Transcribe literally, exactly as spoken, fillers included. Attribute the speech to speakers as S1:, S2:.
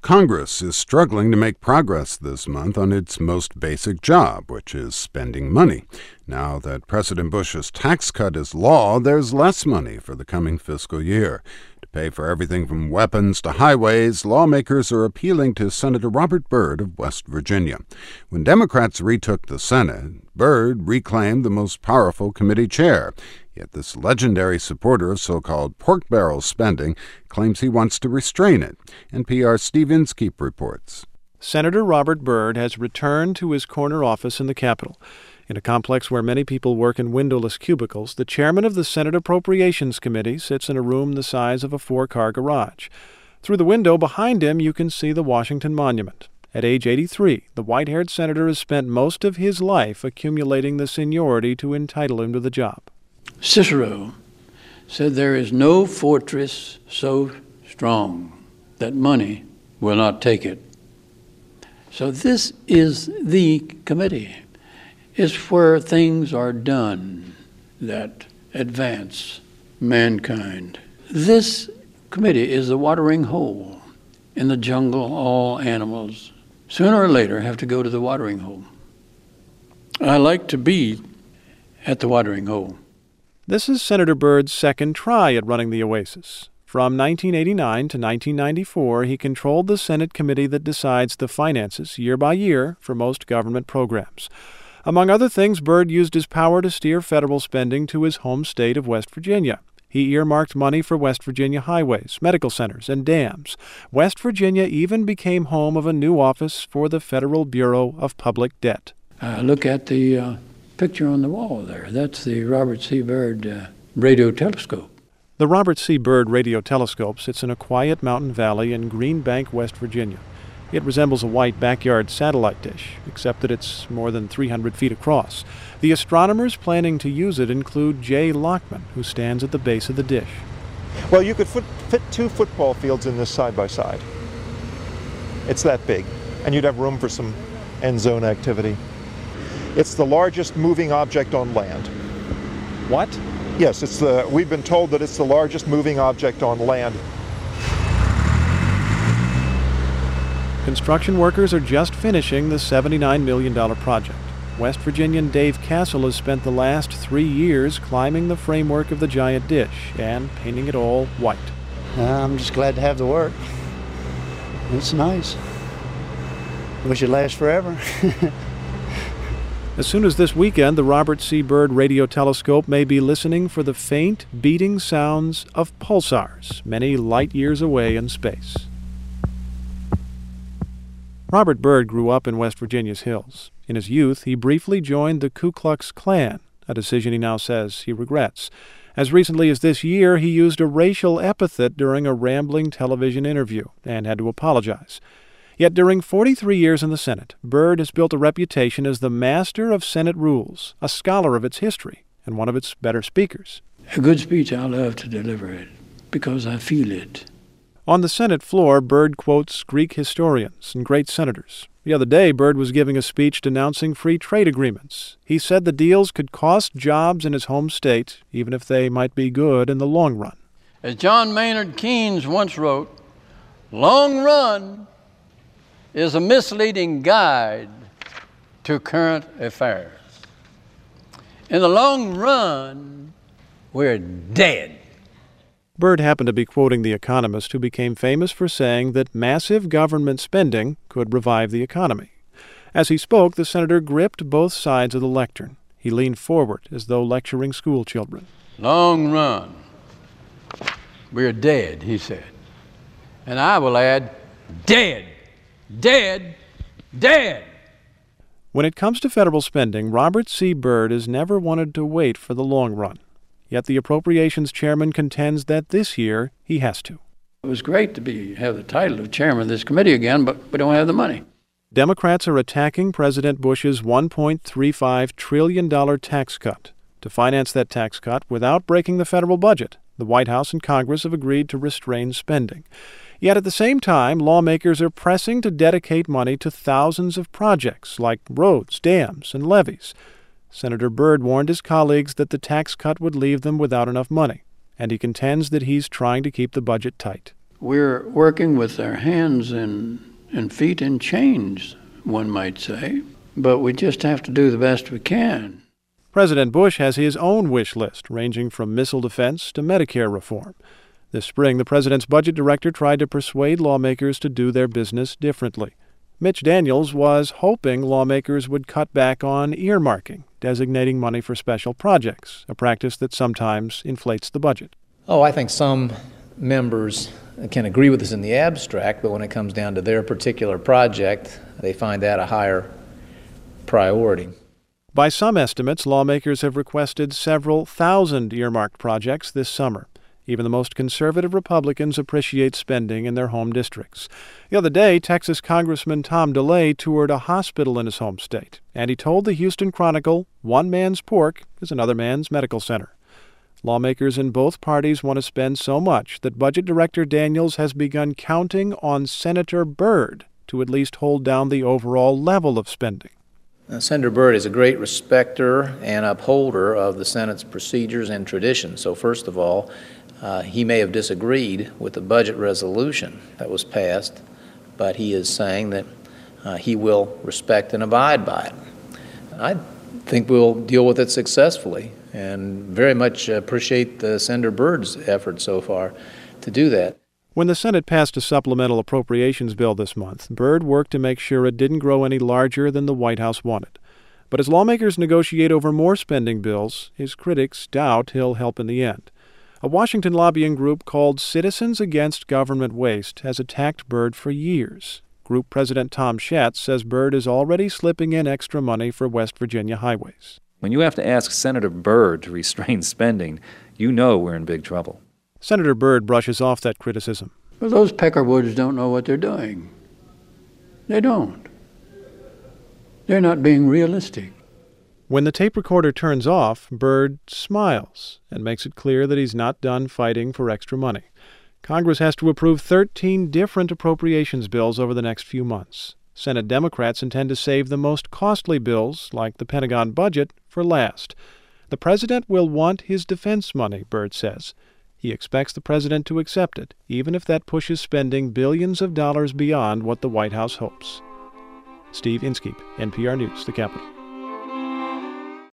S1: Congress is struggling to make progress this month on its most basic job, which is spending money. Now that President Bush's tax cut is law, there's less money for the coming fiscal year. To pay for everything from weapons to highways, lawmakers are appealing to Senator Robert Byrd of West Virginia. When Democrats retook the Senate, Byrd reclaimed the most powerful committee chair. Yet this legendary supporter of so-called pork barrel spending claims he wants to restrain it. N P R's Steve Inskeep reports.
S2: Senator Robert Byrd has returned to his corner office in the Capitol. In a complex where many people work in windowless cubicles, the chairman of the Senate Appropriations Committee sits in a room the size of a four-car garage. Through the window behind him, you can see the Washington Monument. At age eighty-three, the white-haired senator has spent most of his life accumulating the seniority to entitle him to the job.
S3: Cicero said there is no fortress so strong that money will not take it. So this is the committee. It's where things are done that advance mankind. This committee is the watering hole. In the jungle, all animals, sooner or later, have to go to the watering hole. I like to be at the watering hole.
S2: This is Senator Byrd's second try at running the Oasis. From nineteen eighty-nine to nineteen ninety-four, he controlled the Senate committee that decides the finances, year by year, for most government programs. Among other things, Byrd used his power to steer federal spending to his home state of West Virginia. He earmarked money for West Virginia highways, medical centers, and dams. West Virginia even became home of a new office for the Federal Bureau of Public Debt.
S3: Uh, look at the uh, picture on the wall there. That's the Robert C. Byrd uh, radio telescope.
S2: The Robert C. Byrd radio telescope sits in a quiet mountain valley in Green Bank, West Virginia. It resembles a white backyard satellite dish, except that it's more than three hundred feet across. The astronomers planning to use it include Jay Lockman, who stands at the base of the dish.
S4: Well, you could fit, fit two football fields in this side by side. It's that big, and you'd have room for some end zone activity. It's the largest moving object on land.
S2: What?
S4: Yes, it's the, we've been told that it's the largest moving object on land.
S2: Construction workers are just finishing the seventy-nine million dollars project. West Virginian Dave Castle has spent the last three years climbing the framework of the giant dish and painting it all white.
S5: Uh, I'm just glad to have the work. It's nice. Wish it lasts forever.
S2: As soon as this weekend, the Robert C. Byrd radio telescope may be listening for the faint, beating sounds of pulsars many light years away in space. Robert Byrd grew up in West Virginia's hills. In his youth, he briefly joined the Ku Klux Klan, a decision he now says he regrets. As recently as this year, he used a racial epithet during a rambling television interview and had to apologize. Yet during forty-three years in the Senate, Byrd has built a reputation as the master of Senate rules, a scholar of its history, and one of its better speakers.
S3: A good speech, I love to deliver it because I feel it.
S2: On the Senate floor, Byrd quotes Greek historians and great senators. The other day, Byrd was giving a speech denouncing free trade agreements. He said the deals could cost jobs in his home state, even if they might be good in the long run.
S3: As John Maynard Keynes once wrote, long run is a misleading guide to current affairs. In the long run, we're dead.
S2: Byrd happened to be quoting The Economist, who became famous for saying that massive government spending could revive the economy. As he spoke, the senator gripped both sides of the lectern. He leaned forward as though lecturing school children.
S3: Long run, we're dead, he said. And I will add, dead, dead, dead.
S2: When it comes to federal spending, Robert C. Byrd has never wanted to wait for the long run. Yet the Appropriations Chairman contends that this year he has to.
S3: It was great to be have the title of chairman of this committee again, but we don't have the money.
S2: Democrats are attacking President Bush's one point three five trillion dollars tax cut. To finance that tax cut without breaking the federal budget, the White House and Congress have agreed to restrain spending. Yet at the same time, lawmakers are pressing to dedicate money to thousands of projects like roads, dams, and levees. Senator Byrd warned his colleagues that the tax cut would leave them without enough money, and he contends that he's trying to keep the budget tight.
S3: We're working with our hands and, and feet in chains, one might say, but we just have to do the best we can.
S2: President Bush has his own wish list, ranging from missile defense to Medicare reform. This spring, the president's budget director tried to persuade lawmakers to do their business differently. Mitch Daniels was hoping lawmakers would cut back on earmarking, designating money for special projects, a practice that sometimes inflates the budget.
S6: Oh, I think some members can agree with us in the abstract, but when it comes down to their particular project, they find that a higher priority.
S2: By some estimates, lawmakers have requested several thousand earmarked projects this summer. Even the most conservative Republicans appreciate spending in their home districts. The other day, Texas Congressman Tom DeLay toured a hospital in his home state, and he told the Houston Chronicle, one man's pork is another man's medical center. Lawmakers in both parties want to spend so much that Budget Director Daniels has begun counting on Senator Byrd to at least hold down the overall level of spending.
S6: Uh, Senator Byrd is a great respecter and upholder of the Senate's procedures and traditions. So first of all, uh, he may have disagreed with the budget resolution that was passed, but he is saying that uh, he will respect and abide by it. I think we'll deal with it successfully and very much appreciate uh, Senator Byrd's effort so far to do that.
S2: When the Senate passed a supplemental appropriations bill this month, Byrd worked to make sure it didn't grow any larger than the White House wanted. But as lawmakers negotiate over more spending bills, his critics doubt he'll help in the end. A Washington lobbying group called Citizens Against Government Waste has attacked Byrd for years. Group President Tom Schatz says Byrd is already slipping in extra money for West Virginia highways.
S7: When you have to ask Senator Byrd to restrain spending, you know we're in big trouble.
S2: Senator Byrd brushes off that criticism.
S3: Well, those Peckerwoods don't know what they're doing. They don't. They're not being realistic.
S2: When the tape recorder turns off, Byrd smiles and makes it clear that he's not done fighting for extra money. Congress has to approve thirteen different appropriations bills over the next few months. Senate Democrats intend to save the most costly bills, like the Pentagon budget, for last. The president will want his defense money, Byrd says. He expects the president to accept it, even if that pushes spending billions of dollars beyond what the White House hopes. Steve Inskeep, N P R News, The Capitol.